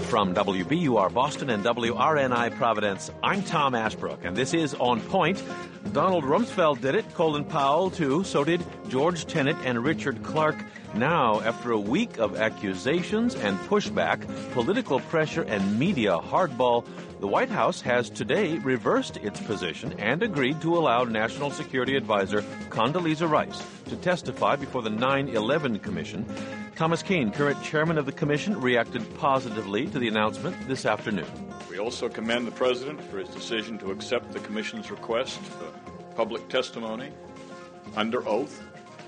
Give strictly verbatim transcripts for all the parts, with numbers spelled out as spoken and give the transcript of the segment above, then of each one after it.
From W B U R Boston and W R N I Providence, I'm Tom Ashbrook, and this is On Point. Donald Rumsfeld did it, Colin Powell too, so did George Tenet and Richard Clark. Now, after a week of accusations and pushback, political pressure and media hardball, the White House has today reversed its position and agreed to allow National Security Advisor Condoleezza Rice to testify before the nine eleven Commission. Thomas Kean, current chairman of the commission, reacted positively to the announcement this afternoon. We also commend the President for his decision to accept the Commission's request for public testimony under oath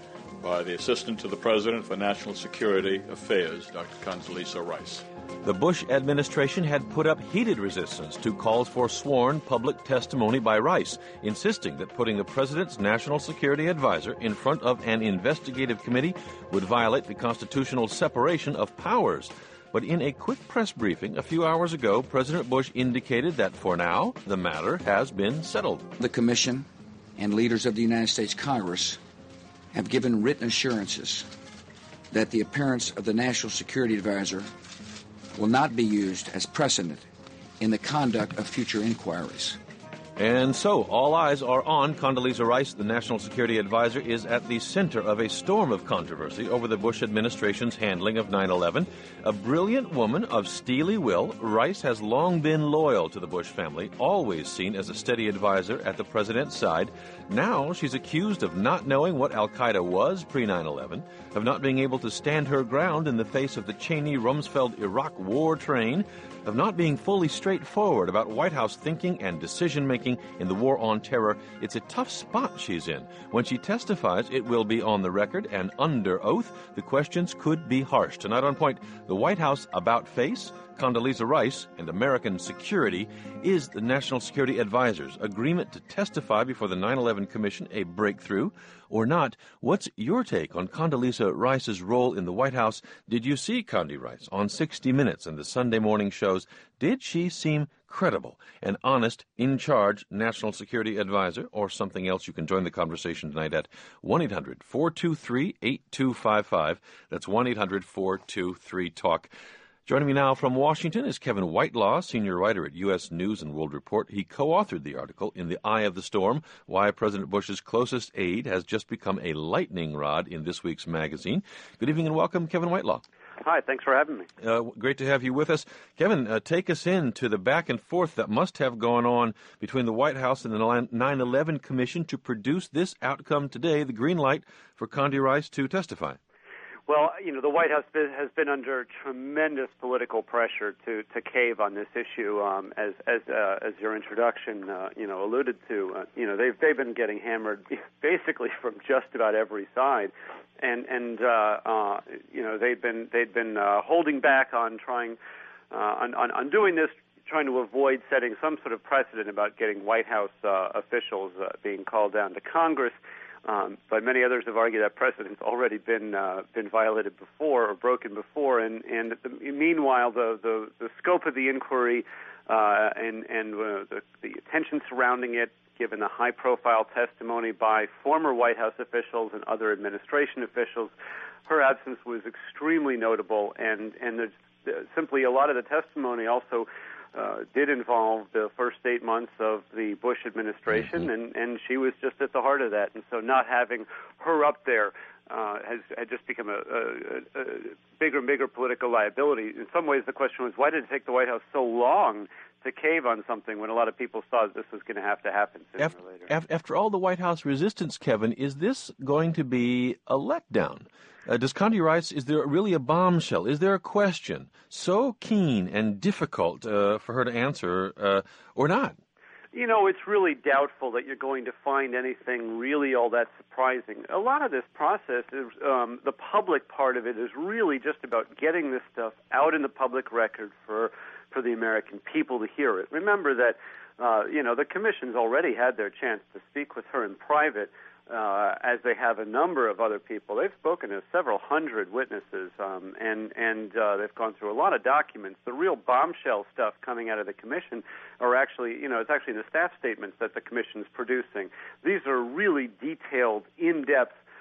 by the Assistant to the President for National Security Affairs, Doctor Condoleezza Rice. The Bush administration had put up heated resistance to calls for sworn public testimony by Rice, insisting that putting the president's national security advisor in front of an investigative committee would violate the constitutional separation of powers. But in a quick press briefing a few hours ago, President Bush indicated that for now, the matter has been settled. The Commission and leaders of the United States Congress have given written assurances that the appearance of the National Security Advisor will not be used as precedent in the conduct of future inquiries. And so, all eyes are on Condoleezza Rice. The National Security Advisor is at the center of a storm of controversy over the Bush administration's handling of nine eleven. A brilliant woman of steely will, Rice has long been loyal to the Bush family, always seen as a steady advisor at the president's side. Now she's accused of not knowing what al-Qaeda was pre nine eleven, of not being able to stand her ground in the face of the Cheney-Rumsfeld Iraq war train, of not being fully straightforward about White House thinking and decision-making in the war on terror. It's a tough spot she's in. When she testifies, it will be on the record and under oath. The questions could be harsh. Tonight on Point, the White House about face, Condoleezza Rice, and American security. Is the National Security Advisor's agreement to testify before the nine eleven Commission a breakthrough or not? What's your take on Condoleezza Rice's role in the White House? Did you see Condi Rice on sixty minutes and the Sunday morning shows? Did she seem credible, an honest, in-charge National Security Advisor, or something else? You can join the conversation tonight at one eight hundred four two three eight two five five. That's one eight hundred four two three talk. Joining me now from Washington is Kevin Whitelaw, senior writer at U S News and World Report. He co-authored the article, In the Eye of the Storm, Why President Bush's Closest Aide Has Just Become a Lightning Rod, in this week's magazine. Good evening and welcome, Kevin Whitelaw. Hi, thanks for having me. Uh, great to have you with us. Kevin, uh, take us in to the back and forth that must have gone on between the White House and the nine eleven Commission to produce this outcome today, the green light for Condi Rice to testify. Well, you know, the White House has been under tremendous political pressure to, to cave on this issue, um, as as uh, as your introduction, uh, you know, alluded to. Uh, you know, they've they've been getting hammered basically from just about every side, and and uh, uh, you know they've been they've been uh, holding back on trying uh, on, on on doing this, trying to avoid setting some sort of precedent about getting White House uh, officials uh, being called down to Congress. Um, but many others have argued that precedent's already been uh, been violated before or broken before, and and the, meanwhile the, the the scope of the inquiry uh, and and uh, the the attention surrounding it, given the high-profile testimony by former White House officials and other administration officials, her absence was extremely notable, and and there's uh, simply a lot of the testimony also Uh, did involve the first eight months of the Bush administration, mm-hmm. and, and she was just at the heart of that. And so not having her up there uh, has had just become a, a, a bigger and bigger political liability. In some ways, the question was, why did it take the White House so long to cave on something when a lot of people saw that this was going to have to happen sooner after, or later? After all the White House resistance, Kevin, is this going to be a letdown? Uh, does Condi Rice, is there really a bombshell? Is there a question so keen and difficult uh, for her to answer uh, or not? You know, it's really doubtful that you're going to find anything really all that surprising. A lot of this process is, um, the public part of it is really just about getting this stuff out in the public record for for the American people to hear it. Remember that, uh, you know, the commission's already had their chance to speak with her in private, uh, as they have a number of other people. They've spoken to several hundred witnesses, um, and, and uh, they've gone through a lot of documents. The real bombshell stuff coming out of the commission are actually, you know, it's actually in the staff statements that the commission's producing. These are really detailed, in-depth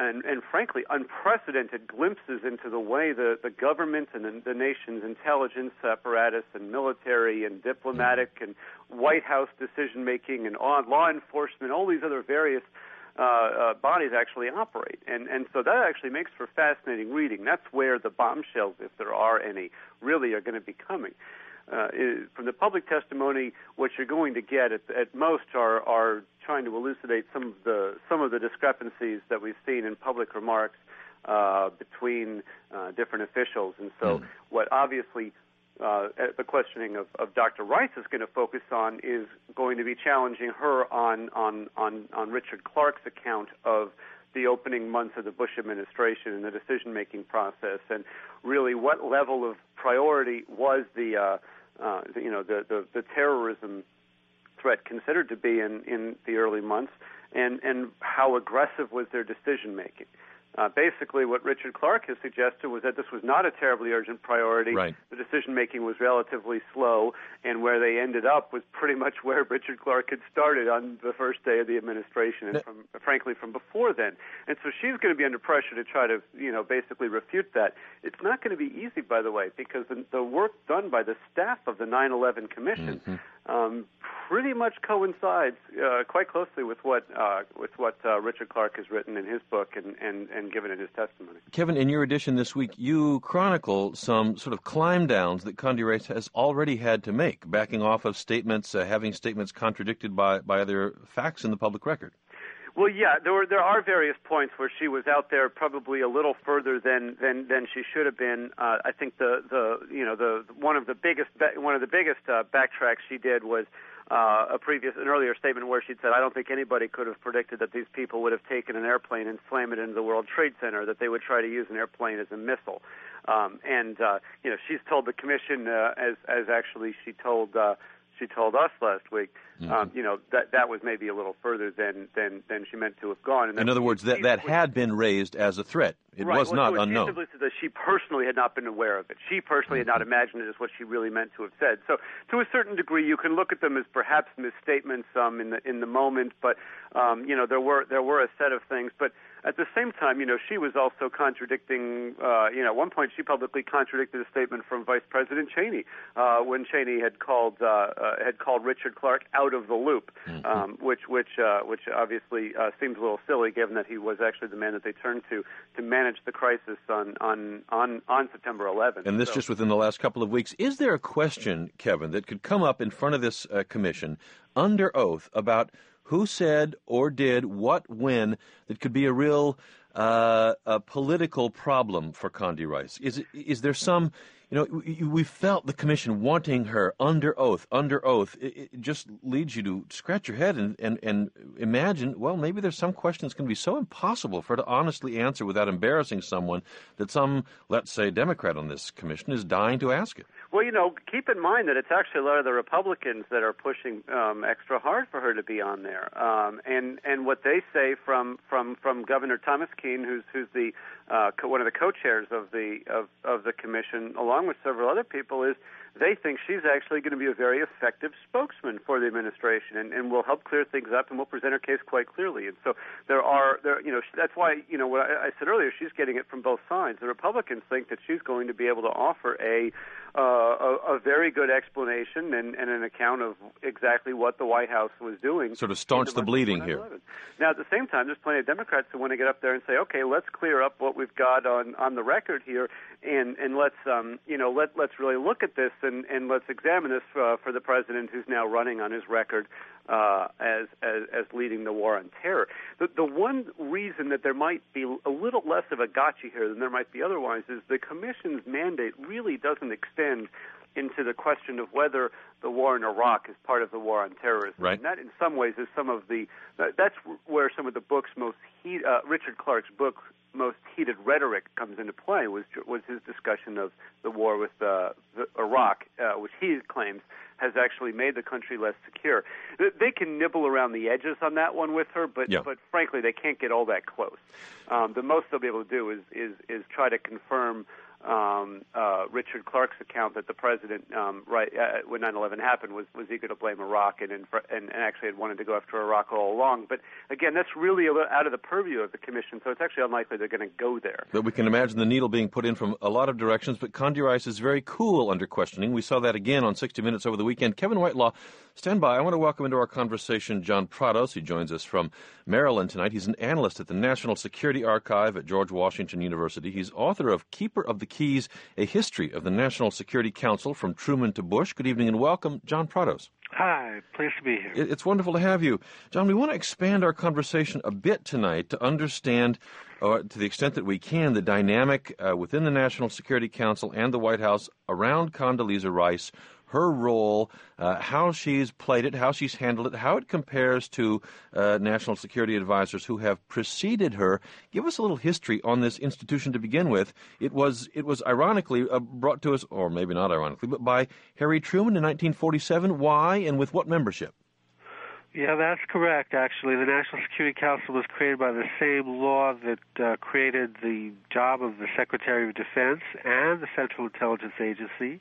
and, and frankly, unprecedented glimpses into the way the, the government and the, the nation's intelligence apparatus and military and diplomatic and White House decision-making and law enforcement, all these other various uh, uh, bodies actually operate. And, and so that actually makes for fascinating reading. That's where the bombshells, if there are any, really are going to be coming. Uh, is, from the public testimony, what you're going to get at, at most are, are trying to elucidate some of the some of the discrepancies that we've seen in public remarks uh, between uh, different officials. And so, mm. what obviously uh, the questioning of, of Doctor Rice is going to focus on is going to be challenging her on on on, on Richard Clarke's account of the opening months of the Bush administration and the decision-making process, and really what level of priority was the, uh, uh, the you know, the, the, the terrorism threat considered to be in, in the early months, and, and how aggressive was their decision-making. Uh, basically, what Richard Clarke has suggested was that this was not a terribly urgent priority. Right. The decision-making was relatively slow, and where they ended up was pretty much where Richard Clarke had started on the first day of the administration, and from, frankly, from before then. And so she's going to be under pressure to try to, you know, basically refute that. It's not going to be easy, by the way, because the, the work done by the staff of the nine eleven Commission mm-hmm. um, pretty much coincides uh, quite closely with what uh, with what uh, Richard Clarke has written in his book and, and, and given in his testimony. Kevin, in your edition this week, you chronicle some sort of climb downs that Condi Rice has already had to make, backing off of statements, uh, having statements contradicted by, by other facts in the public record. Well, yeah, there were there are various points where she was out there probably a little further than than, than she should have been. Uh, I think the, the you know the one of the biggest one of the biggest uh, backtracks she did was uh, a previous an earlier statement where she said, "I don't think anybody could have predicted that these people would have taken an airplane and slammed it into the World Trade Center, that they would try to use an airplane as a missile." Um, and uh, you know, she's told the commission uh, as as actually she told. Uh, She told us last week, mm-hmm. um, you know, that that was maybe a little further than than, than she meant to have gone. And in other words, that, that had been raised as a threat. It right. was well, not so unknown. She simply said that she personally had not been aware of it. She personally mm-hmm. had not imagined it as what she really meant to have said. So, to a certain degree, you can look at them as perhaps misstatements um, in the in the moment. But um, you know, there were there were a set of things. But at the same time, you know, she was also contradicting, uh, you know, at one point she publicly contradicted a statement from Vice President Cheney uh, when Cheney had called uh, uh, had called Richard Clarke out of the loop, mm-hmm. um, which which uh, which obviously uh, seems a little silly given that he was actually the man that they turned to to manage the crisis on on on, on September eleventh. And this so, just within the last couple of weeks. Is there a question, Kevin, that could come up in front of this uh, commission under oath about who said or did what when that could be a real uh, a political problem for Condi Rice? Is it, is there some, you know, we, we felt the commission wanting her under oath, under oath. It, it just leads you to scratch your head and, and, and imagine, well, maybe there's some question that's going to be so impossible for her to honestly answer without embarrassing someone that some, let's say, Democrat on this commission is dying to ask it. Well, you know, keep in mind that it's actually a lot of the Republicans that are pushing um, extra hard for her to be on there. Um, and and what they say from from, from Governor Thomas Kean, who's who's the uh, co- one of the co-chairs of the of, of the commission, along with several other people, is they think she's actually going to be a very effective spokesman for the administration and, and will help clear things up and will present her case quite clearly. And so there are, there, you know, that's why, you know, what I, I said earlier, she's getting it from both sides. The Republicans think that she's going to be able to offer a uh, a, a very good explanation and, and an account of exactly what the White House was doing. Sort of staunch the bleeding here. Now, at the same time, there's plenty of Democrats who want to get up there and say, okay, let's clear up what we've got on, on the record here, and, and let's, um, you know, let, let's really look at this and, and let's examine this uh, for the president who's now running on his record uh, as, as as leading the war on terror. The, the one reason that there might be a little less of a gotcha here than there might be otherwise is the commission's mandate really doesn't extend into the question of whether the war in Iraq is part of the war on terrorism. Right. And that, in some ways, is some of the that's where some of the book's most heat, uh, Richard Clarke's book most heated rhetoric comes into play. Was was his discussion of the war with uh, the Iraq, uh, which he claims has actually made the country less secure. They can nibble around the edges on that one with her, but yeah. but frankly, they can't get all that close. Um, the most they'll be able to do is is is try to confirm um, uh, Richard Clarke's account that the president, um, right uh, when nine eleven happened, was, was eager to blame Iraq and, and and actually had wanted to go after Iraq all along. But again, that's really out of the purview of the commission, so it's actually unlikely they're going to go there. But we can imagine the needle being put in from a lot of directions. But Condi Rice is very cool under questioning. We saw that again on sixty minutes over the weekend. Kevin Whitelaw, stand by. I want to welcome into our conversation John Prados, who joins us from Maryland tonight. He's an analyst at the National Security Archive at George Washington University. He's author of Keeper of the Keys, A History of the National Security Council from Truman to Bush. Good evening and welcome, John Prados. Hi, pleased to be here. It's wonderful to have you. John, we want to expand our conversation a bit tonight to understand, uh, to the extent that we can, the dynamic uh, within the National Security Council and the White House around Condoleezza Rice, her role, uh, how she's played it, how she's handled it, how it compares to uh, national security advisors who have preceded her. Give us a little history on this institution to begin with. It was, it was ironically uh, brought to us, or maybe not ironically, but by Harry Truman in nineteen forty-seven. Why and with what membership? Yeah, that's correct, actually. The National Security Council was created by the same law that uh, created the job of the Secretary of Defense and the Central Intelligence Agency.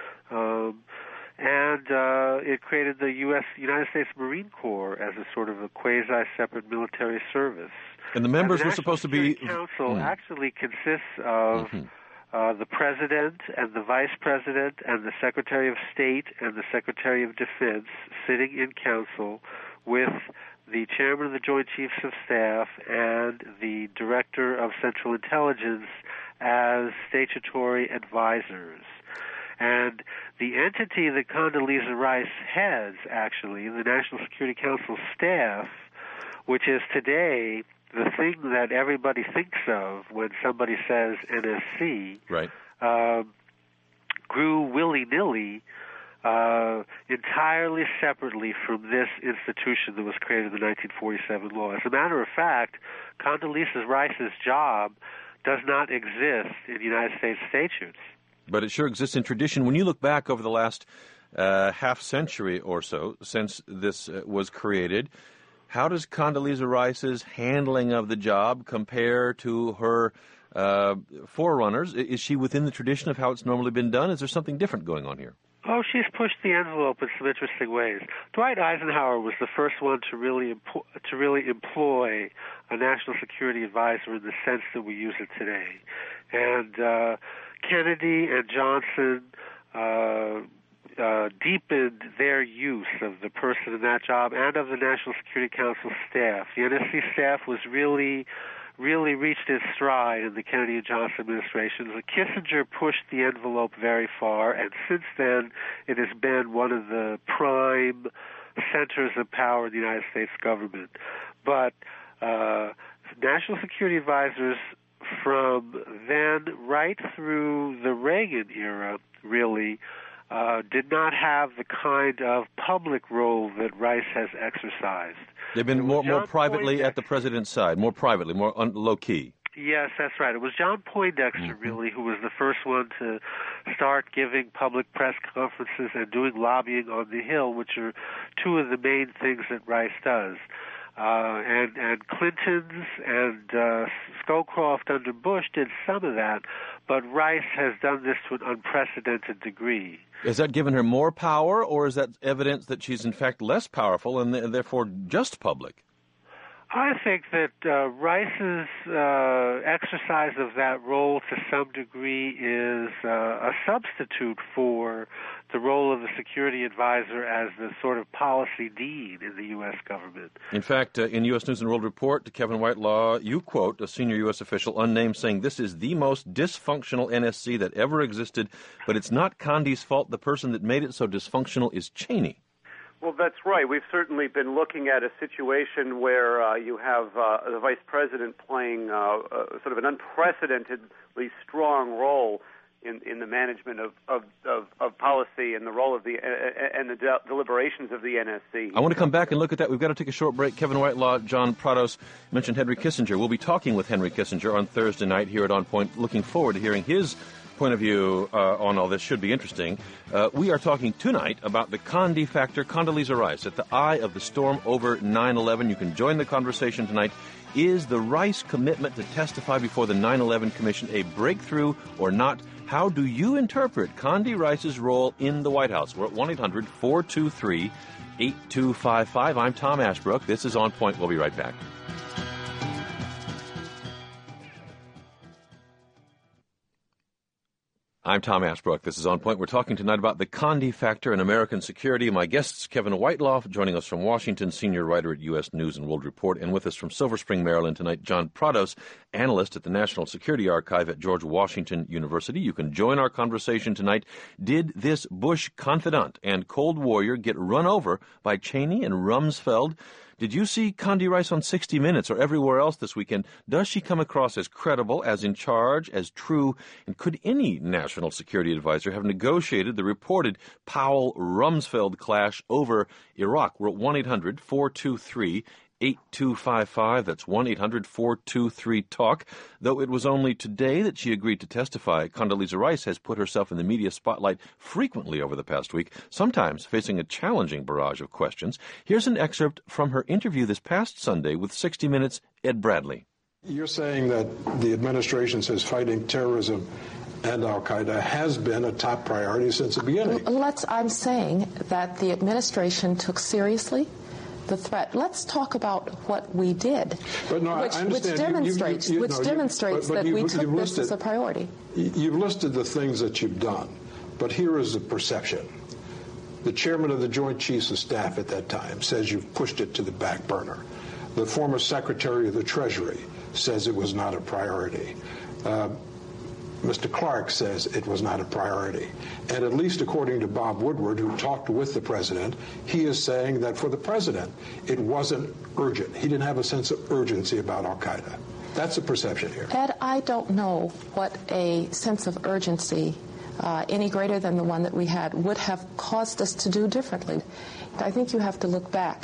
Um, and uh, it created the U S United States Marine Corps as a sort of a quasi-separate military service. And the members and the were supposed to be... The National Security Council mm. actually consists of mm-hmm. uh, the President and the Vice President and the Secretary of State and the Secretary of Defense sitting in council with the Chairman of the Joint Chiefs of Staff and the Director of Central Intelligence as statutory advisors. And the entity that Condoleezza Rice heads, actually, the National Security Council staff, which is today the thing that everybody thinks of when somebody says N S C, right. uh, grew willy-nilly uh, entirely separately from this institution that was created in the nineteen forty-seven law. As a matter of fact, Condoleezza Rice's job does not exist in United States statutes. But it sure exists in tradition. When you look back over the last uh, half century or so since this uh, was created, how does Condoleezza Rice's handling of the job compare to her uh, forerunners? Is she within the tradition of how it's normally been done? Is there something different going on here? Oh, she's pushed the envelope in some interesting ways. Dwight Eisenhower was the first one to really empo- to really employ a national security advisor in the sense that we use it today, and uh, Kennedy and Johnson uh, uh, deepened their use of the person in that job and of the National Security Council staff. The N S C staff was really, really reached its stride in the Kennedy and Johnson administrations. Kissinger pushed the envelope very far, and since then it has been one of the prime centers of power in the United States government. But uh, national security advisors from then right through the Reagan era, really, uh, did not have the kind of public role that Rice has exercised. They've been more, more privately Poindexter. At the president's side, more privately, more un- low-key. Yes, that's right. It was John Poindexter, mm-hmm. really, who was the first one to start giving public press conferences and doing lobbying on the Hill, which are two of the main things that Rice does. Uh, and, and Clinton's and uh, Scowcroft under Bush did some of that, but Rice has done this to an unprecedented degree. Has that given her more power, or is that evidence that she's in fact less powerful and, th- and therefore just public? I think that uh, Rice's uh, exercise of that role to some degree is uh, a substitute for the role of the security advisor as the sort of policy dean in the U S government. In fact, uh, in U S News and World Report, Kevin Whitelaw, you quote a senior U S official, unnamed, saying, "This is the most dysfunctional N S C that ever existed, but it's not Condi's fault. The person that made it so dysfunctional is Cheney." Well, that's right. We've certainly been looking at a situation where uh, you have uh, the vice president playing uh, uh, sort of an unprecedentedly strong role in, in the management of, of, of, of policy and the role of the uh, and the de- deliberations of the N S C. I want to come back and look at that. We've got to take a short break. Kevin Whitelaw, John Prados mentioned Henry Kissinger. We'll be talking with Henry Kissinger on Thursday night here at On Point. Looking forward to hearing his point of view uh, on all this should be interesting. Uh, we are talking tonight about the Condi factor. Condoleezza Rice, at the eye of the storm over nine eleven. You can join the conversation tonight. Is the Rice commitment to testify before the nine eleven Commission a breakthrough or not? How do you interpret Condi Rice's role in the White House? We're at one eight hundred four two three eight two five five. I'm Tom Ashbrook. This is On Point. We'll be right back. I'm Tom Ashbrook. This is On Point. We're talking tonight about the Condi factor in American security. My guests, Kevin Whiteloff, joining us from Washington, senior writer at U S News and World Report, and with us from Silver Spring, Maryland tonight, John Prados, analyst at the National Security Archive at George Washington University. You can join our conversation tonight. Did this Bush confidant and Cold Warrior get run over by Cheney and Rumsfeld? Did you see Condi Rice on sixty minutes or everywhere else this weekend? Does she come across as credible, as in charge, as true? And could any national security advisor have negotiated the reported Powell-Rumsfeld clash over Iraq? We're at one eight hundred four two three eight two five five. That's one eight hundred four two three talk. Though it was only today that she agreed to testify, Condoleezza Rice has put herself in the media spotlight frequently over the past week, sometimes facing a challenging barrage of questions. Here's an excerpt from her interview this past Sunday with sixty minutes' Ed Bradley. You're saying that the administration says fighting terrorism and al-Qaeda has been a top priority since the beginning. Let's, I'm saying that the administration took seriously the threat. Let's talk about what we did, but no, which, I which demonstrates, you, you, you, which no, demonstrates you, but, but that you, we took this listed, as a priority. You've listed the things that you've done, but here is the perception. The chairman of the Joint Chiefs of Staff at that time says you've pushed it to the back burner. The former Secretary of the Treasury says it was not a priority. Uh, Mister Clark says it was not a priority. And at least according to Bob Woodward, who talked with the president, he is saying that for the president, it wasn't urgent. He didn't have a sense of urgency about al-Qaeda. That's the perception here. Ed, I don't know what a sense of urgency uh, any greater than the one that we had would have caused us to do differently. I think you have to look back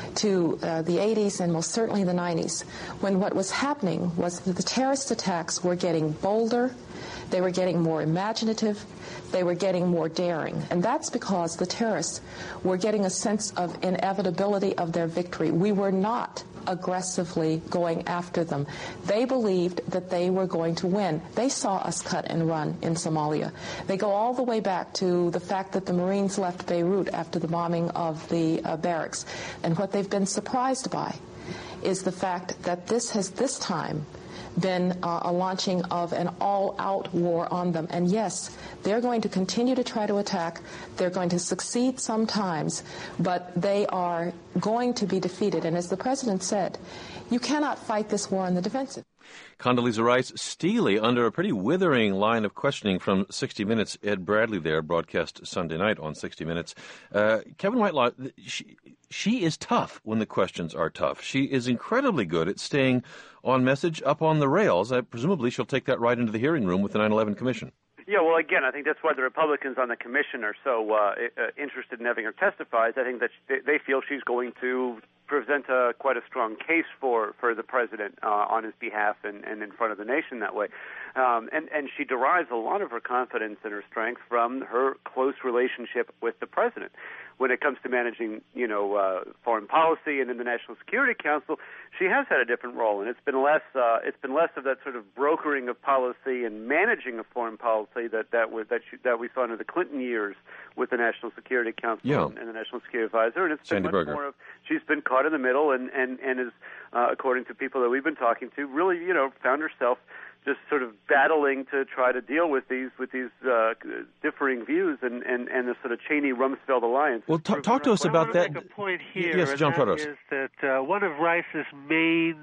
to uh, the eighties and most certainly the nineties, when what was happening was that the terrorist attacks were getting bolder, they were getting more imaginative, they were getting more daring. And that's because the terrorists were getting a sense of inevitability of their victory. We were not aggressively going after them. They believed that they were going to win. They saw us cut and run in Somalia. They go all the way back to the fact that the Marines left Beirut after the bombing of the uh, barracks. And what they've been surprised by is the fact that this has this time been uh, a launching of an all-out war on them. And yes, they're going to continue to try to attack. They're going to succeed sometimes, but they are going to be defeated. And as the president said, you cannot fight this war on the defensive. Condoleezza Rice steely under a pretty withering line of questioning from sixty minutes. Ed Bradley there, broadcast Sunday night on sixty minutes. Uh, Kevin Whitelaw, she, she is tough when the questions are tough. She is incredibly good at staying on message, up on the rails. Uh, presumably she'll take that right into the hearing room with the nine eleven Commission. Yeah, well, again, I think that's why the Republicans on the commission are so uh, uh, interested in having her testify. I think that they, they feel she's going to present a, quite a strong case for, for the president uh, on his behalf and, and in front of the nation that way. Um, and, and she derives a lot of her confidence and her strength from her close relationship with the president. When it comes to managing, you know, uh, foreign policy and in the National Security Council, she has had a different role, and it's been less. Uh, it's been less of that sort of brokering of policy and managing of foreign policy that that was that she, that we saw under the Clinton years with the National Security Council yeah. and, and the National Security Advisor. And it's Sandy been much Berger. more of she's been caught in the middle, and and and is, uh, according to people that we've been talking to, really, you know, found herself just sort of battling to try to deal with these with these uh, differing views and, and, and the sort of Cheney-Rumsfeld alliance. Well, t- talk to us about I that. want to make a point here, yes, and John that Prados. is that uh, one of Rice's main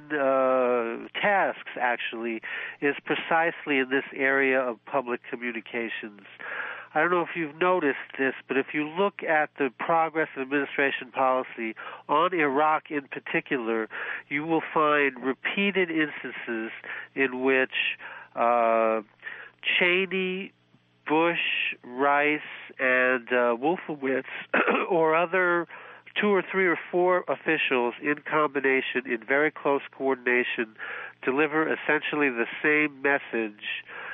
uh, tasks, actually, is precisely in this area of public communications. I don't know if you've noticed this, but if you look at the progress of administration policy on Iraq in particular, you will find repeated instances in which uh, Cheney, Bush, Rice, and uh, Wolfowitz or other two or three or four officials in combination, in very close coordination, deliver essentially the same message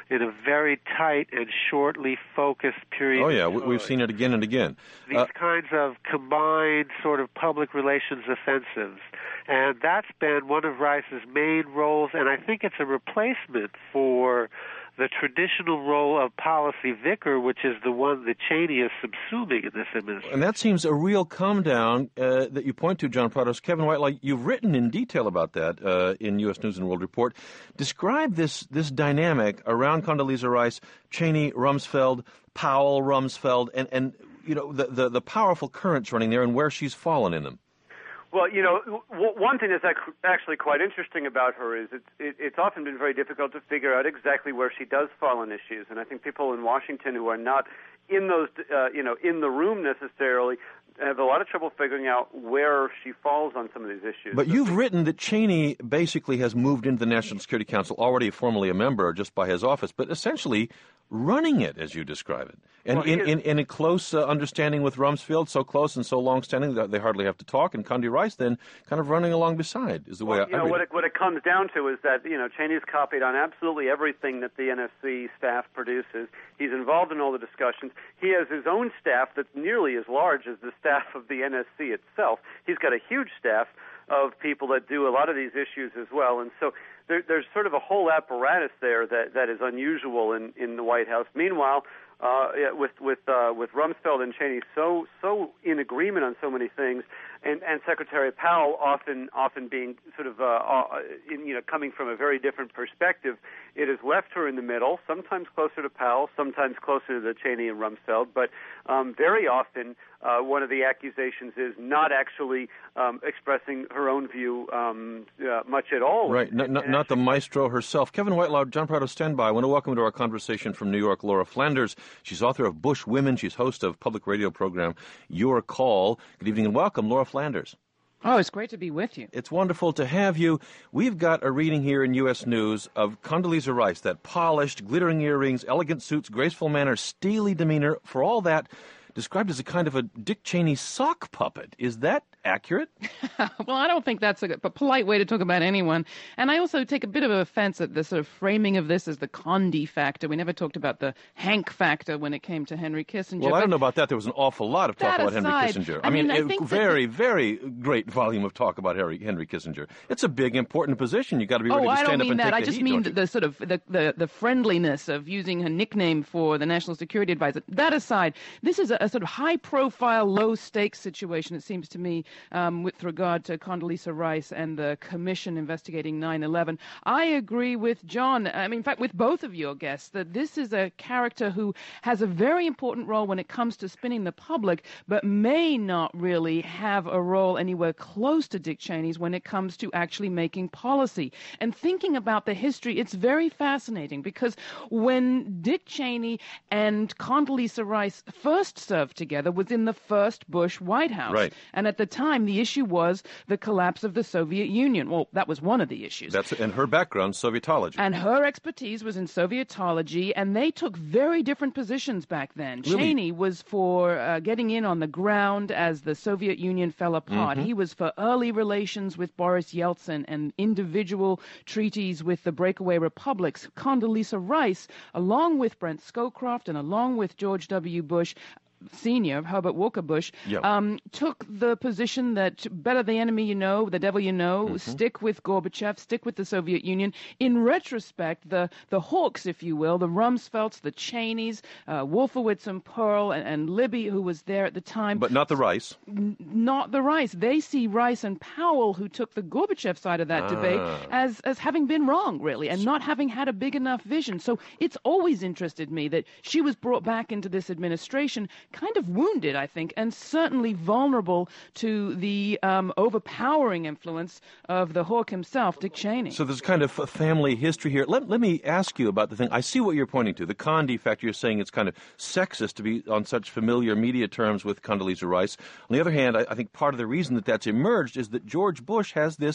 in a very tight and shortly focused period. Oh, yeah, we've seen it again and again. These uh, kinds of combined sort of public relations offensives. And that's been one of Rice's main roles, and I think it's a replacement for the traditional role of policy vicar, which is the one that Cheney is subsuming in this administration. And that seems a real come down uh, that you point to, John Prados. Kevin Whitelaw, you've written in detail about that uh, in U S News and World Report. Describe this this dynamic around Condoleezza Rice, Cheney, Rumsfeld, Powell, Rumsfeld, and, and you know the, the, the powerful currents running there and where she's fallen in them. Well, you know, w- one thing that's actually quite interesting about her is it's, it, it's often been very difficult to figure out exactly where she does fall on issues. And I think people in Washington who are not in those, uh, you know, in the room necessarily have a lot of trouble figuring out where she falls on some of these issues. But you've written that Cheney basically has moved into the National Security Council, already formally a member just by his office, but essentially running it, as you describe it. And well, in, in, in a close uh, understanding with Rumsfeld, so close and so long-standing that they hardly have to talk, and Condi Rice then kind of running along beside is the well, way I, you know, I read what it. it. What it comes down to is that, you know, Cheney's copied on absolutely everything that the N S C staff produces. He's involved in all the discussions. He has his own staff that's nearly as large as the staff of the N S C itself. He's got a huge staff of people that do a lot of these issues as well. And so there, there's sort of a whole apparatus there that, that is unusual in, in the White House. Meanwhile, uh, with with uh, with Rumsfeld and Cheney so so in agreement on so many things, and, and Secretary Powell often often being sort of uh, uh, in, you know coming from a very different perspective, it has left her in the middle. Sometimes closer to Powell, sometimes closer to the Cheney and Rumsfeld, but um, very often uh, one of the accusations is not actually um, expressing her own view um, uh, much at all. Right, not, not, not the maestro herself. Kevin Whitelaw, John Prados, stand by. I want to welcome to our conversation from New York, Laura Flanders. She's author of Bush Women. She's host of public radio program Your Call. Good evening and welcome, Laura Flanders. Oh, it's great to be with you. It's wonderful to have you. We've got a reading here in U S News of Condoleezza Rice, that polished, glittering earrings, elegant suits, graceful manner, steely demeanor, for all that, described as a kind of a Dick Cheney sock puppet. Is that accurate? Well, I don't think that's a, a polite way to talk about anyone. And I also take a bit of offense at the sort of framing of this as the Condi factor. We never talked about the Hank factor when it came to Henry Kissinger. Well, I don't know about that. There was an awful lot of talk about aside, Henry Kissinger. I, I mean, mean, I a think very, the, very great volume of talk about Harry, Henry Kissinger. It's a big, important position. You've got to be ready oh, to stand I don't up mean and that. take I the just heat, mean don't the, the sort of the, the, the friendliness of using her nickname for the National Security Advisor. That aside, this is a, a sort of high-profile, low-stakes situation, it seems to me, um, with regard to Condoleezza Rice and the commission investigating nine eleven. I agree with John, I mean, in fact, with both of your guests, that this is a character who has a very important role when it comes to spinning the public, but may not really have a role anywhere close to Dick Cheney's when it comes to actually making policy. And thinking about the history, it's very fascinating, because when Dick Cheney and Condoleezza Rice first served together was in the first Bush White House. Right. And at the time, the issue was the collapse of the Soviet Union. Well, that was one of the issues. That's and her background, Sovietology. And her expertise was in Sovietology, and they took very different positions back then. Really? Cheney was for uh, getting in on the ground as the Soviet Union fell apart. Mm-hmm. He was for early relations with Boris Yeltsin and individual treaties with the breakaway republics. Condoleezza Rice, along with Brent Scowcroft and along with George W. Bush, Senior, Herbert Walker Bush, yep. um, took the position that better the enemy you know, the devil you know, mm-hmm. stick with Gorbachev, stick with the Soviet Union. In retrospect, the, the hawks, if you will, the Rumsfelds, the Cheneys, uh, Wolfowitz and Pearl, and, and Libby, who was there at the time. But not the Rice. N- not the Rice. They see Rice and Powell, who took the Gorbachev side of that ah. debate, as, as having been wrong, really, and not having had a big enough vision. So it's always interested me that she was brought back into this administration kind of wounded, I think, and certainly vulnerable to the um, overpowering influence of the hawk himself, Dick Cheney. So there's kind of a family history here. Let, let me ask you about the thing. I see what you're pointing to. The Condi factor, you're saying it's kind of sexist to be on such familiar media terms with Condoleezza Rice. On the other hand, I, I think part of the reason that that's emerged is that George Bush has this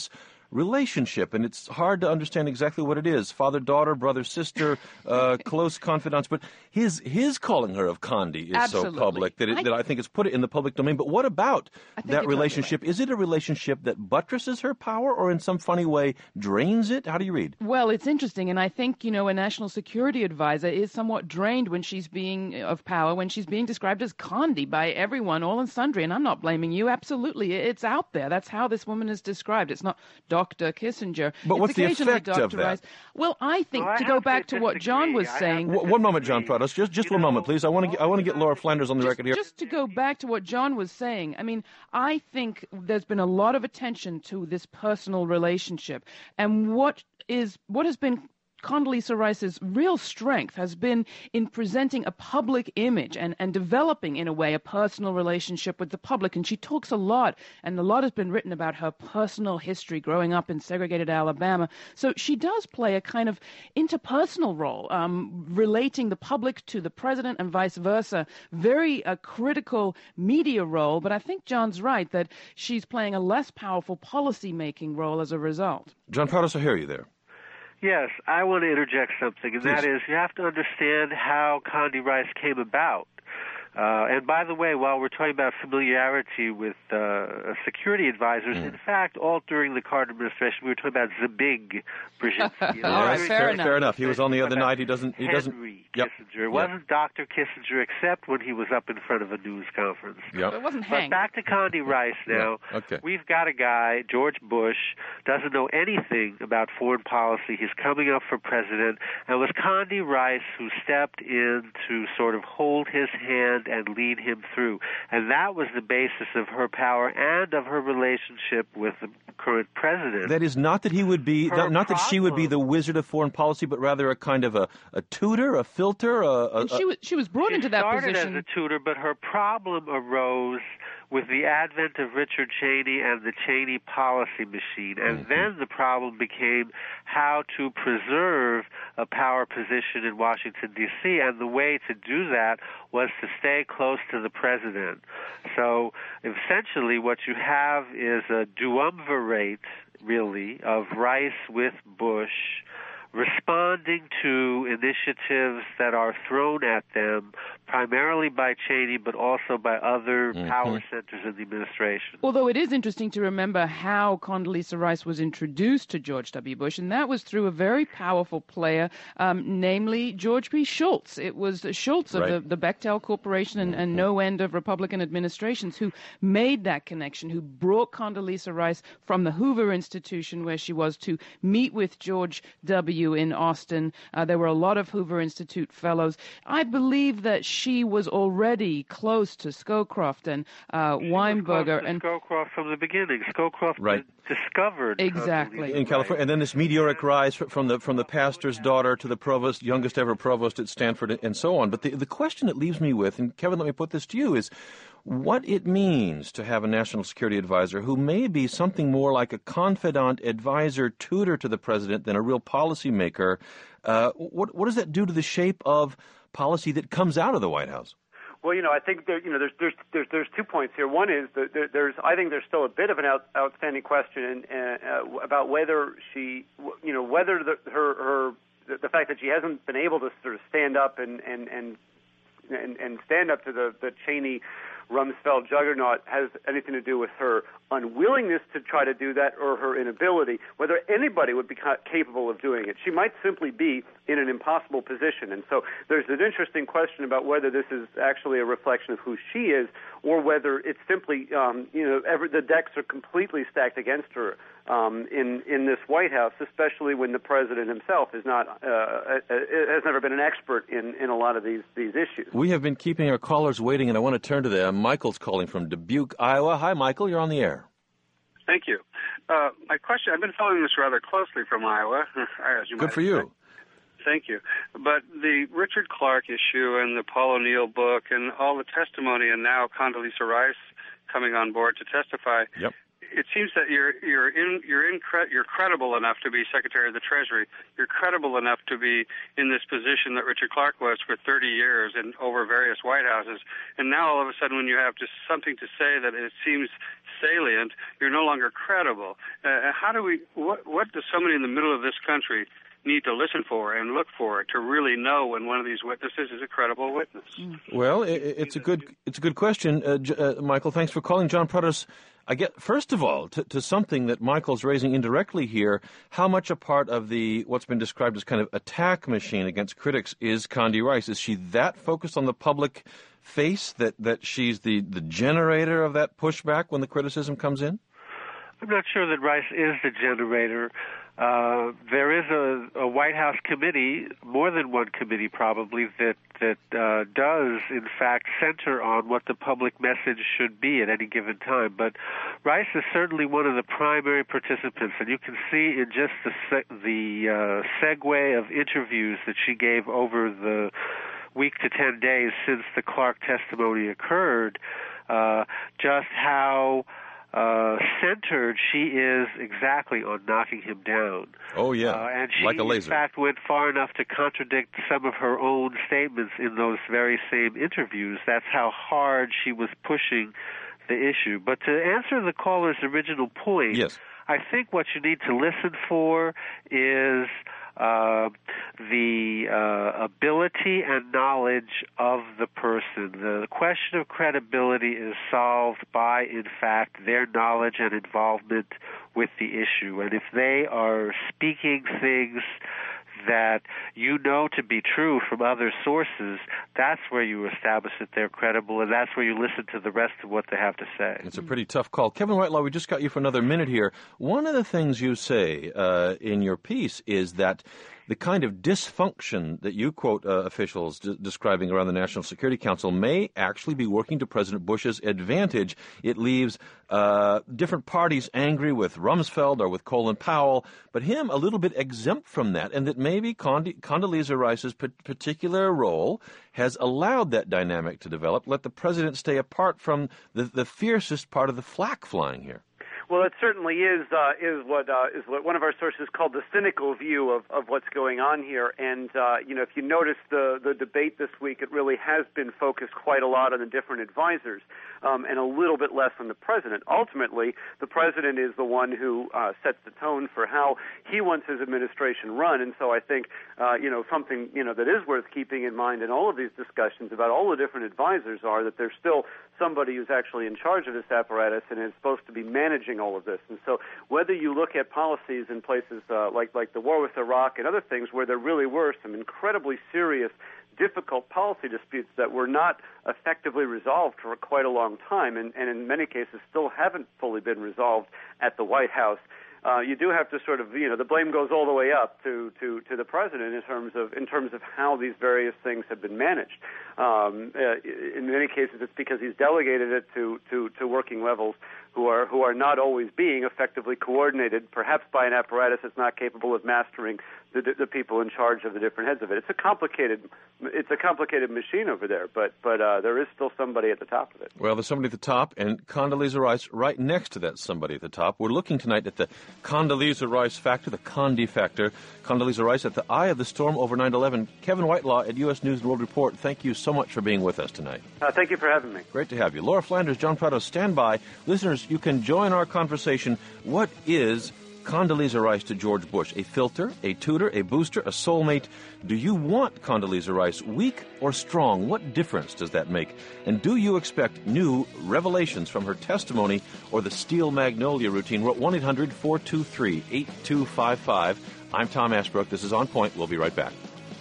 relationship, and it's hard to understand exactly what it is. Father, daughter, brother, sister, uh, close confidants. But his his calling her of Condi is Absolutely. so public that, it, I, that I think it's put it in the public domain. But what about that relationship? Is it a relationship that buttresses her power or in some funny way drains it? How do you read? Well, it's interesting, and I think, you know, a national security advisor is somewhat drained when she's being of power, when she's being described as Condi by everyone, all and sundry, and I'm not blaming you. Absolutely, it's out there. That's how this woman is described. It's not Doctor Kissinger. But it's what's the effect Doctor of that? Rice. Well, I think, well, I to go back to, to what John was saying... W- one moment, John Prados. Just, just You one know, moment, please. I want to get, I want to get Laura Flanders on the just, record here. Just to go back to what John was saying, I mean, I think there's been a lot of attention to this personal relationship, and what is what has been Condoleezza Rice's real strength has been in presenting a public image and, and developing, in a way, a personal relationship with the public. And she talks a lot, and a lot has been written about her personal history growing up in segregated Alabama. So she does play a kind of interpersonal role, um, relating the public to the president and vice versa. Very a critical media role, but I think John's right that she's playing a less powerful policy-making role as a result. John Prados, I hear you there. Yes, I want to interject something, and Please. that is you have to understand how Condi Rice came about. Uh, and by the way, while we're talking about familiarity with uh, security advisors, mm. in fact, all during the Carter administration, we were talking about Zabig Brzezinski. You know, all right, fair, fair enough. fair enough. He was on the other night. He doesn't. He doesn't. Henry yep. Kissinger. It wasn't yep. Doctor Kissinger, except when he was up in front of a news conference. Yep. It wasn't But Hank. back to Condi Rice now. Yeah. Okay. We've got a guy, George Bush, doesn't know anything about foreign policy. He's coming up for president, and it was Condi Rice who stepped in to sort of hold his hand and lead him through. And that was the basis of her power and of her relationship with the current president. That is not that he would be, Her not, not that she would be the problem- wizard of foreign policy, but rather a kind of a, a tutor, a filter. A, a, And she was she was brought She into that started position. as a tutor, but her problem arose with the advent of Richard Cheney and the Cheney policy machine. And Mm-hmm. then the problem became how to preserve a power position in Washington, D C, and the way to do that was to stay close to the president. So essentially what you have is a duumvirate, really, of Rice with Bush, responding to initiatives that are thrown at them primarily by Cheney, but also by other Mm-hmm. power centers in the administration. Although it is interesting to remember how Condoleezza Rice was introduced to George W. Bush, and that was through a very powerful player, um, namely George P. Shultz. It was Shultz of Right. the, the Bechtel Corporation and, and no end of Republican administrations who made that connection, who brought Condoleezza Rice from the Hoover Institution, where she was, to meet with George W. in Austin. Uh, there were a lot of Hoover Institute fellows. I believe that she was already close to Scowcroft and uh, Weinberger. and and Scowcroft from the beginning. Scowcroft Right. discovered Exactly. Condoleezza in California, Rice. and then this meteoric rise fr- from the from the pastor's daughter to the provost, youngest ever provost at Stanford, and so on. But the the question it leaves me with, and Kevin, let me put this to you, is what it means to have a national security advisor who may be something more like a confidant, advisor, tutor to the president than a real policymaker. Uh, what what does that do to the shape of policy that comes out of the White House? Well, you know, I think there, you know, there's there's there's there's two points here. One is that there, there's I think there's still a bit of an out, outstanding question uh, uh, about whether she, you know, whether the, her her the, the fact that she hasn't been able to sort of stand up and and and and, and stand up to the the Cheney Rumsfeld juggernaut has anything to do with her unwillingness to try to do that or her inability, whether anybody would be ca- capable of doing it. She might simply be in an impossible position. And so there's an interesting question about whether this is actually a reflection of who she is or whether it's simply, um, you know, every, the decks are completely stacked against her um, in, in this White House, especially when the president himself is not, uh, has never been an expert in, in a lot of these, these issues. We have been keeping our callers waiting, and I want to turn to them. Michael's calling from Dubuque, Iowa. Hi, Michael. You're on the air. Thank you. Uh, my question, I've been following this rather closely from Iowa. As you Good might for you. expect. Thank you. But the Richard Clark issue and the Paul O'Neill book and all the testimony and now Condoleezza Rice coming on board to testify, Yep. it seems that you're you're in you're in you're credible enough to be Secretary of the Treasury. You're credible enough to be in this position that Richard Clarke was for thirty years and over various White Houses. And now all of a sudden, when you have just something to say that it seems salient, you're no longer credible. Uh, how do we? What what does somebody in the middle of this country need to listen for and look for to really know when one of these witnesses is a credible witness? Well, it, it's a good it's a good question, uh, uh, Michael. Thanks for calling, John Prados. I get first of all to, to something that Michael's raising indirectly here. How much a part of the what's been described as kind of attack machine against critics is Condi Rice? Is she that focused on the public face that, that she's the, the generator of that pushback when the criticism comes in? I'm not sure that Rice is the generator. Uh, there is a, a White House committee, more than one committee probably, that that uh, does, in fact, center on what the public message should be at any given time. But Rice is certainly one of the primary participants, and you can see in just the se- the uh, segue of interviews that she gave over the week to ten days since the Clarke testimony occurred, uh, just how Uh, centered she is exactly on knocking him down. Oh, yeah, uh, and she, like a laser. in fact, went far enough to contradict some of her own statements in those very same interviews. That's how hard she was pushing the issue. But to answer the caller's original point, yes. I think what you need to listen for is Uh, the uh, ability and knowledge of the person. The question of credibility is solved by, in fact, their knowledge and involvement with the issue. And if they are speaking things that you know to be true from other sources, that's where you establish that they're credible, and that's where you listen to the rest of what they have to say. It's a pretty tough call. Kevin Whitelaw, we just got you for another minute here. One of the things you say uh, in your piece is that the kind of dysfunction that you quote uh, officials d- describing around the National Security Council may actually be working to President Bush's advantage. It leaves uh, different parties angry with Rumsfeld or with Colin Powell, but him a little bit exempt from that, and that maybe Condi- Condoleezza Rice's p- particular role has allowed that dynamic to develop. Let the president stay apart from the, the fiercest part of the flak flying here. Well, it certainly is uh, is what uh, is what one of our sources called the cynical view of, of what's going on here. And uh, you know, if you notice the the debate this week, it really has been focused quite a lot on the different advisors um, and a little bit less on the president. Ultimately, the president is the one who uh, sets the tone for how he wants his administration run. And so I think uh, you know something you know that is worth keeping in mind in all of these discussions about all the different advisors are that there's still somebody who's actually in charge of this apparatus and is supposed to be managing all of this. And so whether you look at policies in places uh, like, like the war with Iraq and other things where there really were some incredibly serious, difficult policy disputes that were not effectively resolved for quite a long time and, and in many cases still haven't fully been resolved at the White House, Uh, you do have to sort of, you know, the blame goes all the way up to, to, to the president in terms of in terms of how these various things have been managed. Um, uh, in many cases, it's because he's delegated it to, to, to working levels who are who are not always being effectively coordinated, perhaps by an apparatus that's not capable of mastering the, the people in charge of the different heads of it. It's a complicated it's a complicated machine over there, but but uh, there is still somebody at the top of it. Well, there's somebody at the top, and Condoleezza Rice right next to that somebody at the top. We're looking tonight at the Condoleezza Rice factor, the Condi factor. Condoleezza Rice at the eye of the storm over nine eleven. Kevin Whitelaw at U S News and World Report, thank you so much for being with us tonight. Uh, thank you for having me. Great to have you. Laura Flanders, John Prados, stand by. Listeners, you can join our conversation. What is Condoleezza Rice to George Bush? A filter, a tutor, a booster, a soulmate? Do you want Condoleezza Rice weak or strong? What difference does that make? And do you expect new revelations from her testimony or the Steel Magnolia routine? We're at one eight hundred four two three eight two five five. I'm Tom Ashbrook. This is On Point. We'll be right back.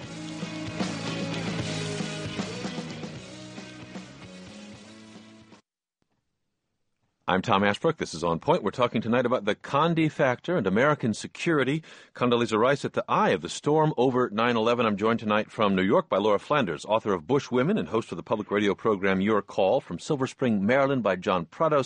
I'm Tom Ashbrook. This is On Point. We're talking tonight about the Condi factor and American security. Condoleezza Rice at the eye of the storm over nine eleven. I'm joined tonight from New York by Laura Flanders, author of Bush Women and host of the public radio program Your Call. From Silver Spring, Maryland by John Prados.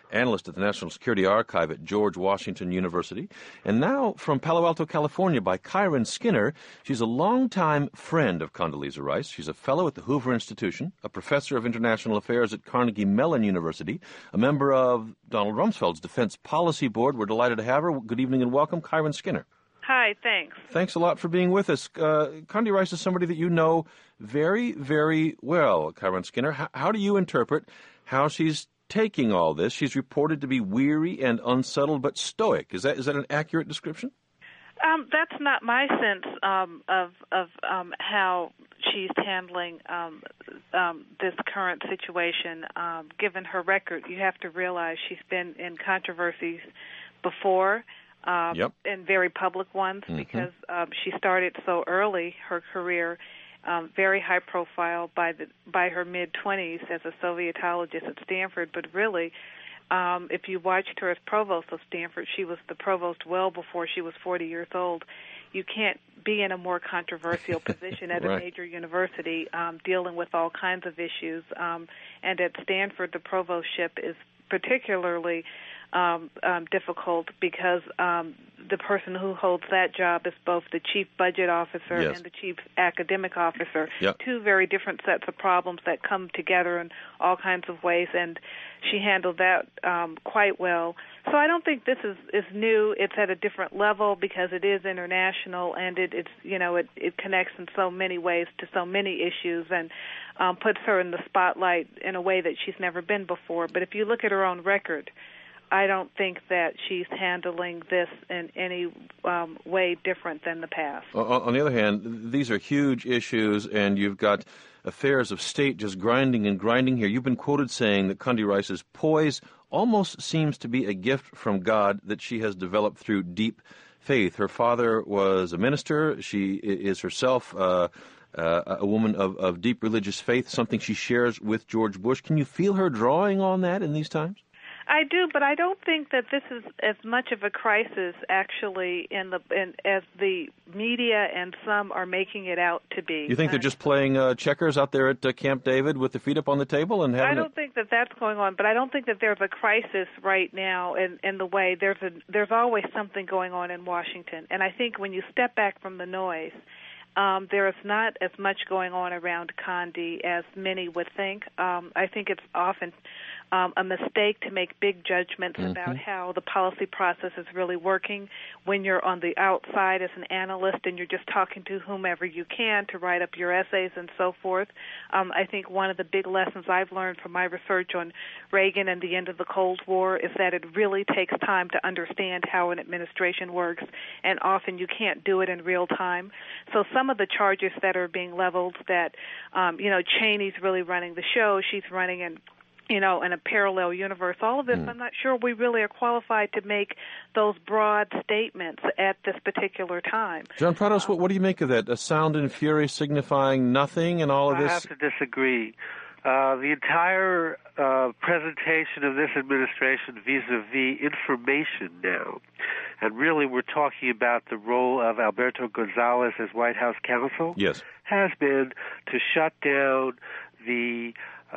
analyst at the National Security Archive at George Washington University. And now from Palo Alto, California, by Kyron Skinner. She's a longtime friend of Condoleezza Rice. She's a fellow at the Hoover Institution, a professor of international affairs at Carnegie Mellon University, a member of Donald Rumsfeld's Defense Policy Board. We're delighted to have her. Good evening and welcome, Kyron Skinner. Hi, thanks. Thanks a lot for being with us. Uh, Condi Rice is somebody that you know very, very well, Kyron Skinner. How, how do you interpret how she's taking all this? She's reported to be weary and unsettled, but stoic. Is that is that an accurate description? Um, that's not my sense um, of of um, how she's handling um, um, this current situation. Um, given her record, you have to realize she's been in controversies before. Um, yep. And very public ones, mm-hmm. because um, she started so early her career, um, very high profile by the by her mid twenties as a Sovietologist at Stanford. But really, um, if you watched her as provost of Stanford, she was the provost well before she was forty years old. You can't be in a more controversial position at right. a major university, um, dealing with all kinds of issues. Um, and at Stanford, the provostship is particularly Um, um, difficult because um, the person who holds that job is both the chief budget officer yes. and the chief academic officer, yep. two very different sets of problems that come together in all kinds of ways, and she handled that um, quite well. So I don't think this is, is new. It's at a different level because it is international, and it, it's you know it, it connects in so many ways to so many issues, and um, puts her in the spotlight in a way that she's never been before. But if you look at her own record, I don't think that she's handling this in any um, way different than the past. On the other hand, these are huge issues, and you've got affairs of state just grinding and grinding here. You've been quoted saying that Condi Rice's poise almost seems to be a gift from God that she has developed through deep faith. Her father was a minister. She is herself uh, uh, a woman of, of deep religious faith, something she shares with George Bush. Can you feel her drawing on that in these times? I do, but I don't think that this is as much of a crisis, actually, in the in, as the media and some are making it out to be. You think they're just playing uh, checkers out there at uh, Camp David with their feet up on the table and having? I don't a... think that that's going on, but I don't think that there's a crisis right now in, in the way there's a there's always something going on in Washington, and I think when you step back from the noise, Um, there is not as much going on around Condi as many would think. Um, I think it's often um, a mistake to make big judgments mm-hmm. about how the policy process is really working when you're on the outside as an analyst and you're just talking to whomever you can to write up your essays and so forth. Um, I think one of the big lessons I've learned from my research on Reagan and the end of the Cold War is that it really takes time to understand how an administration works, and often you can't do it in real time. So some of the charges that are being leveled that, um, you know, Cheney's really running the show, she's running in, you know, in a parallel universe, all of this, mm. I'm not sure we really are qualified to make those broad statements at this particular time. John Prados, um, what, what do you make of that? A sound and fury signifying nothing and all of this? I have to disagree. Uh, the entire uh, presentation of this administration vis-a-vis information now, and really we're talking about the role of Alberto Gonzales as White House counsel, yes. has been to shut down the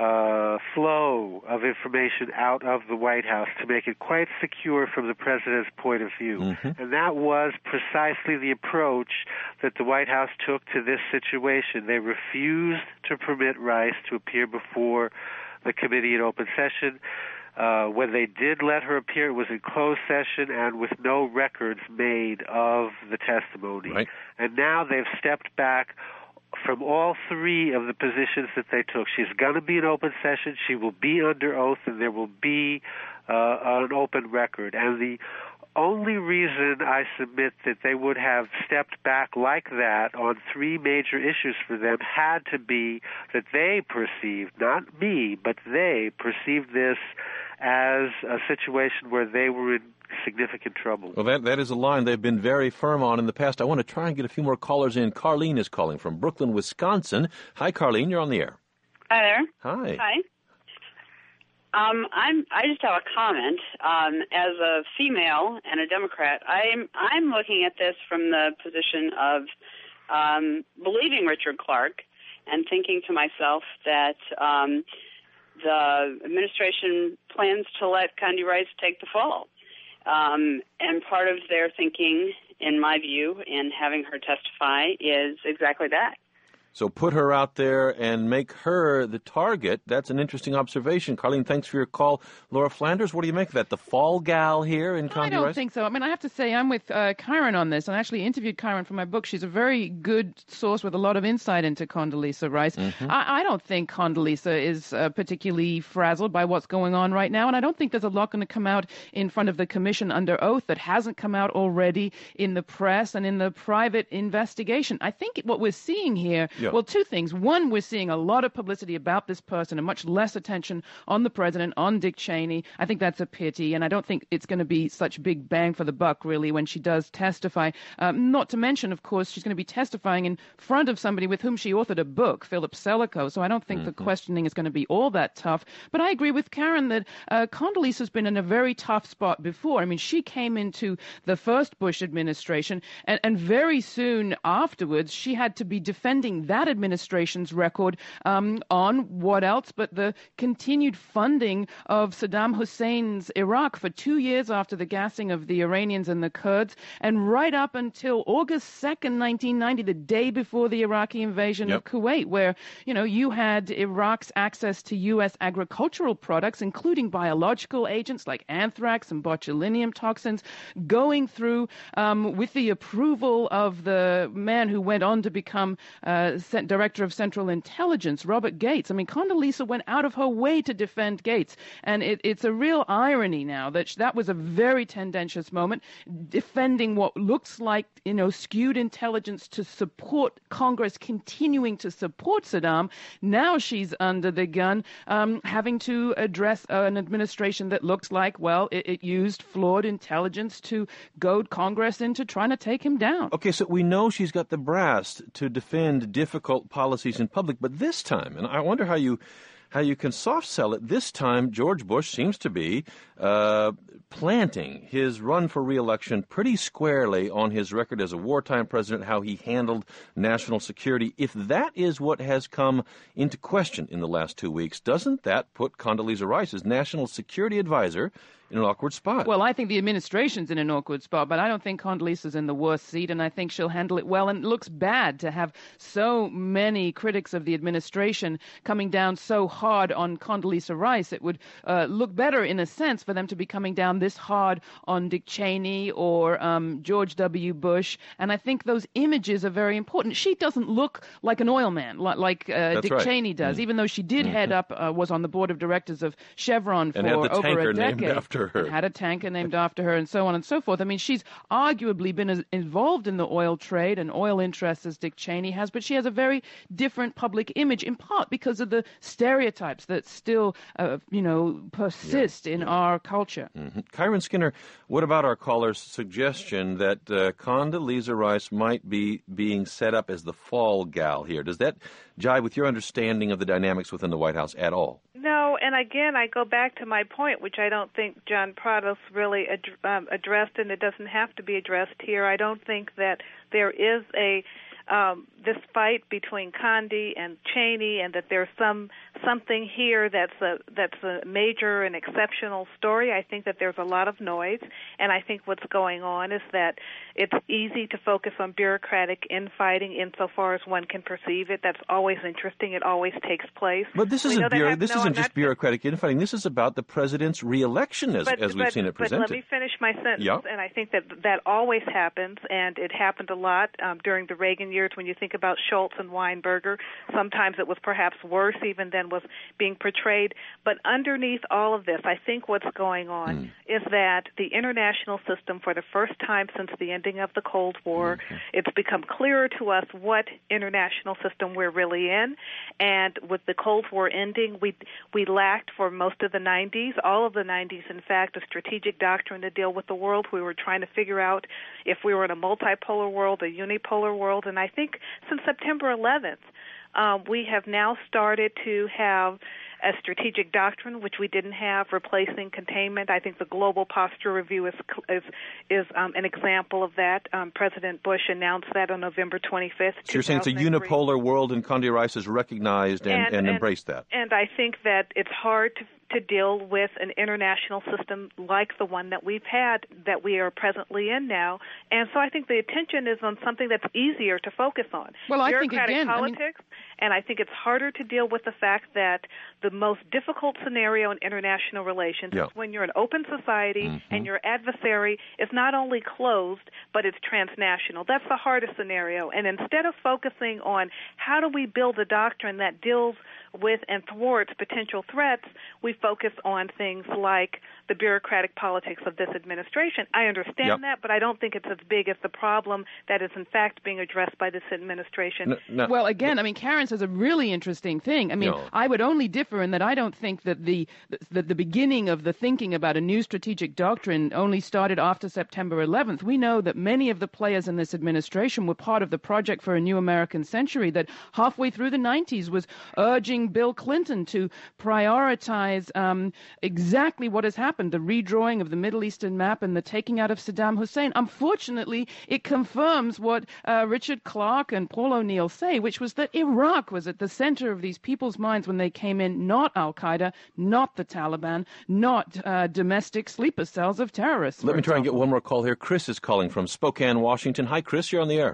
uh, flow of information out of the White House to make it quite secure from the president's point of view. Mm-hmm. And that was precisely the approach that the White House took to this situation. They refused to permit Rice to appear before the committee in open session. Uh, when they did let her appear, it was in closed session and with no records made of the testimony. Right. And now they've stepped back from all three of the positions that they took. She's going to be in open session, she will be under oath, and there will be uh, an open record. And the only reason I submit that they would have stepped back like that on three major issues for them had to be that they perceived, not me, but they perceived this as a situation where they were in significant trouble. Well, that that is a line they've been very firm on in the past. I want to try and get a few more callers in. Carlene is calling from Brooklyn, Wisconsin. Hi, Carlene. You're on the air. Hi there. Hi. Hi. Um, I'm. I just have a comment. Um, as a female and a Democrat, I'm. I'm looking at this from the position of um, believing Richard Clarke and thinking to myself that um, the administration plans to let Condi Rice take the fall. Um, and part of their thinking, in my view, in having her testify is exactly that. So put her out there and make her the target. That's an interesting observation. Carlene, thanks for your call. Laura Flanders, what do you make of that? The fall gal here in Condi Rice? I don't think so. I mean, I have to say I'm with uh, Kyron on this. I actually interviewed Kyron for my book. She's a very good source with a lot of insight into Condoleezza Rice. Mm-hmm. I, I don't think Condoleezza is uh, particularly frazzled by what's going on right now, and I don't think there's a lot going to come out in front of the commission under oath that hasn't come out already in the press and in the private investigation. I think what we're seeing here, yeah. well, two things. One, we're seeing a lot of publicity about this person and much less attention on the president, on Dick Cheney. I think that's a pity, and I don't think it's going to be such big bang for the buck, really, when she does testify. Um, not to mention, of course, she's going to be testifying in front of somebody with whom she authored a book, Philip Sellico, so I don't think mm-hmm. the questioning is going to be all that tough. But I agree with Karen that uh, Condoleezza's been in a very tough spot before. I mean, she came into the first Bush administration, and, and very soon afterwards, she had to be defending that administration administration's record um, on what else but the continued funding of Saddam Hussein's Iraq for two years after the gassing of the Iranians and the Kurds, and right up until August second, nineteen ninety, the day before the Iraqi invasion yep. of Kuwait, where, you know, you had Iraq's access to U S agricultural products, including biological agents like anthrax and botulinum toxins, going through um, with the approval of the man who went on to become uh, Director of Central Intelligence, Robert Gates. I mean, Condoleezza went out of her way to defend Gates. And it, it's a real irony now that that was a very tendentious moment, defending what looks like, you know, skewed intelligence to support Congress continuing to support Saddam. Now she's under the gun, um, having to address uh, an administration that looks like, well, it, it used flawed intelligence to goad Congress into trying to take him down. Okay, so we know she's got the brass to defend difficult policies in public, but this time, and I wonder how you how you can soft sell it, this time George Bush seems to be uh, planting his run for re-election pretty squarely on his record as a wartime president, how he handled national security. If that is what has come into question in the last two weeks, doesn't that put Condoleezza Rice as national security advisor in an awkward spot? Well, I think the administration's in an awkward spot, but I don't think Condoleezza's in the worst seat, and I think she'll handle it well. And it looks bad to have so many critics of the administration coming down so hard on Condoleezza Rice. It would uh, look better, in a sense, for them to be coming down this hard on Dick Cheney or um, George W. Bush. And I think those images are very important. She doesn't look like an oil man, like, like uh, Dick right. Cheney does, mm. even though she did mm-hmm. head up, uh, was on the board of directors of Chevron for and had the over tanker a decade. Named after her. And had a tanker named after her, and so on and so forth. I mean, she's arguably been as involved in the oil trade and oil interests as Dick Cheney has, but she has a very different public image, in part because of the stereotypes that still, uh, you know, persist yeah, in yeah. our culture. Mm-hmm. Kyron Skinner, what about our caller's suggestion that uh, Condoleezza Rice might be being set up as the fall gal here? Does that jive with your understanding of the dynamics within the White House at all? No, and again, I go back to my point, which I don't think John Prados really ad- um, addressed, and it doesn't have to be addressed here. I don't think that there is a um, this fight between Condi and Cheney, and that there's some something here that's a that's a major and exceptional story. I think that there's a lot of noise, and I think what's going on is that it's easy to focus on bureaucratic infighting insofar as one can perceive it. That's always interesting. It always takes place. But this isn't bureau- this no, isn't just bureaucratic infighting. This is about the president's re-election, as, but, as we've but, seen it presented. But let me finish my sentence. Yep. And I think that that always happens, and it happened a lot um, during the Reagan years when you think about Schultz and Weinberger. Sometimes it was perhaps worse even than was being portrayed. But underneath all of this, I think what's going on mm. is that the international system, for the first time since the ending of the Cold War, mm-hmm. it's become clearer to us what international system we're really in. And with the Cold War ending, we we lacked for most of the nineties, all of the nineties, in fact, a strategic doctrine to deal with the world. We were trying to figure out if we were in a multipolar world, a unipolar world. And I think since September eleventh, um, we have now started to have a strategic doctrine, which we didn't have, replacing containment. I think the Global Posture Review is is, is um, an example of that. Um, President Bush announced that on November twenty-fifth. So you're saying it's a unipolar world, and Condi Rice has recognized and, and, and, and embraced that. And I think that it's hard to to deal with an international system like the one that we've had, that we are presently in now. And so I think the attention is on something that's easier to focus on. Well, I think, Bureaucratic again, politics, I mean, and I think it's harder to deal with the fact that the most difficult scenario in international relations yeah. is when you're an open society mm-hmm. and your adversary is not only closed, but it's transnational. That's the hardest scenario. And instead of focusing on how do we build a doctrine that deals with and thwarts potential threats, we focus on things like the bureaucratic politics of this administration. I understand yep. that, but I don't think it's as big as the problem that is in fact being addressed by this administration. No, no, well, again, no. I mean, Karen says a really interesting thing. I mean, no. I would only differ in that I don't think that the, the the beginning of the thinking about a new strategic doctrine only started after September eleventh. We know that many of the players in this administration were part of the Project for a New American Century that halfway through the nineties was urging Bill Clinton to prioritize um, exactly what has happened, the redrawing of the Middle Eastern map and the taking out of Saddam Hussein. Unfortunately, it confirms what uh, Richard Clarke and Paul O'Neill say, which was that Iraq was at the center of these people's minds when they came in, not Al-Qaeda, not the Taliban, not uh, domestic sleeper cells of terrorists. Let me try example. and get one more call here. Chris is calling from Spokane, Washington. Hi, Chris. You're on the air.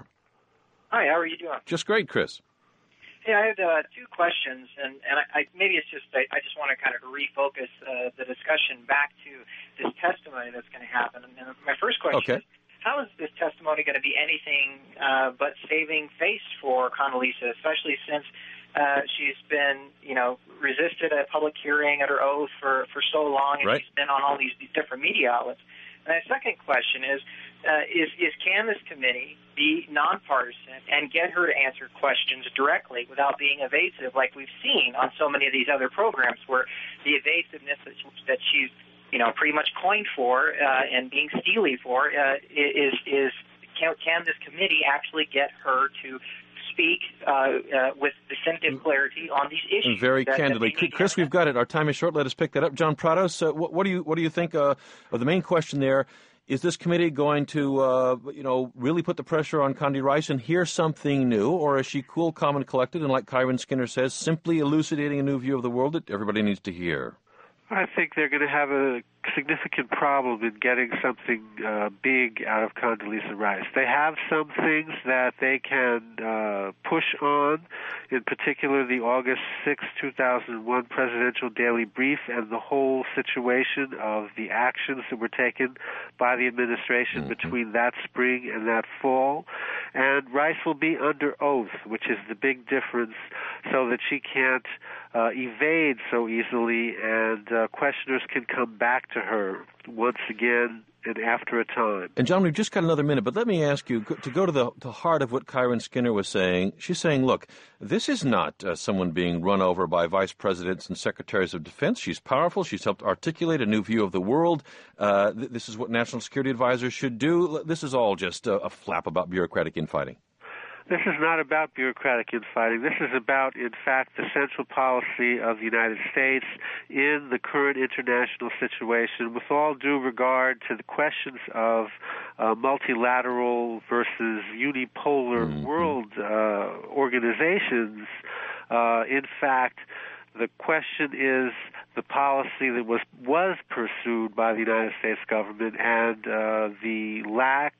Hi, how are you doing? Just great, Chris. Hey, I had uh, two questions, and, and I, I, maybe it's just I, I just want to kind of refocus uh, the discussion back to this testimony that's going to happen. And, and my first question okay. is, how is this testimony going to be anything uh, but saving face for Condoleezza, especially since uh, she's been, you know, resisted a public hearing at her oath for, for so long, and right. she's been on all these, these different media outlets. And my second question is, uh, is, is can this committee be nonpartisan and get her to answer questions directly without being evasive, like we've seen on so many of these other programs, where the evasiveness that, that she's, you know, pretty much coined for uh, and being steely for uh, is is can, can this committee actually get her to speak uh, uh, with definitive clarity on these issues? Very that, candidly, that Chris, we've got it. Our time is short. Let us pick that up. John Prados, uh, what, what do you what do you think uh, of the main question there? Is this committee going to, uh, you know, really put the pressure on Condi Rice and hear something new, or is she cool, calm, and collected, and like Kyron Skinner says, simply elucidating a new view of the world that everybody needs to hear? I think they're going to have a significant problem in getting something uh, big out of Condoleezza Rice. They have some things that they can uh, push on, in particular the August sixth, two thousand one Presidential Daily Brief and the whole situation of the actions that were taken by the administration mm-hmm. between that spring and that fall. And Rice will be under oath, which is the big difference, so that she can't uh, evade so easily, and uh, questioners can come back to her once again and after a time. And John, we've just got another minute, but let me ask you to go to the, the heart of what Kyron Skinner was saying. She's saying, look, this is not uh, someone being run over by vice presidents and secretaries of defense. She's powerful. She's helped articulate a new view of the world. Uh, th- this is what national security advisors should do. This is all just a, a flap about bureaucratic infighting. This is not about bureaucratic infighting. This is about, in fact, the central policy of the United States in the current international situation, with all due regard to the questions of uh, multilateral versus unipolar mm-hmm. world uh, organizations. Uh, in fact, the question is the policy that was was pursued by the United States government and uh, the lack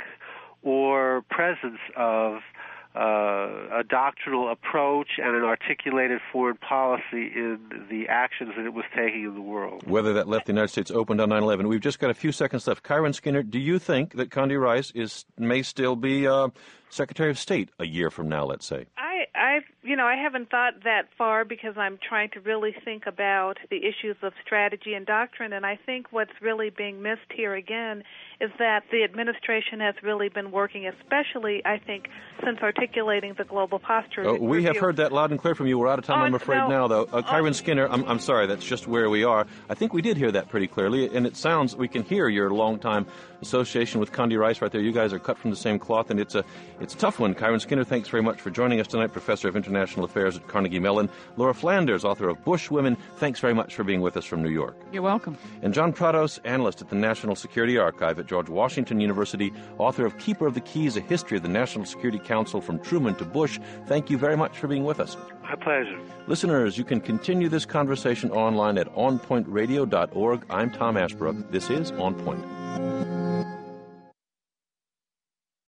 or presence of Uh, a doctrinal approach and an articulated foreign policy in the actions that it was taking in the world. Whether that left the United States open on nine eleven. We've just got a few seconds left. Kyron Skinner, do you think that Condi Rice is may still be uh, Secretary of State a year from now, let's say? I, I, you know, I haven't thought that far because I'm trying to really think about the issues of strategy and doctrine, and I think what's really being missed here again is that the administration has really been working, especially, I think, since articulating the global posture. Oh, we review. have heard that loud and clear from you. We're out of time, oh, I'm afraid, no, now, though. Uh, Kyron oh, Skinner, I'm, I'm sorry, that's just where we are. I think we did hear that pretty clearly, and it sounds, we can hear your long-time association with Condi Rice right there. You guys are cut from the same cloth, and it's a, it's a tough one. Kyron Skinner, thanks very much for joining us tonight, Professor of International International Affairs at Carnegie Mellon. Laura Flanders, author of Bush Women, thanks very much for being with us from New York. You're welcome. And John Prados, analyst at the National Security Archive at George Washington University, author of Keeper of the Keys, A History of the National Security Council from Truman to Bush. Thank you very much for being with us. My pleasure. Listeners, you can continue this conversation online at on point radio dot org. I'm Tom Ashbrook. This is On Point.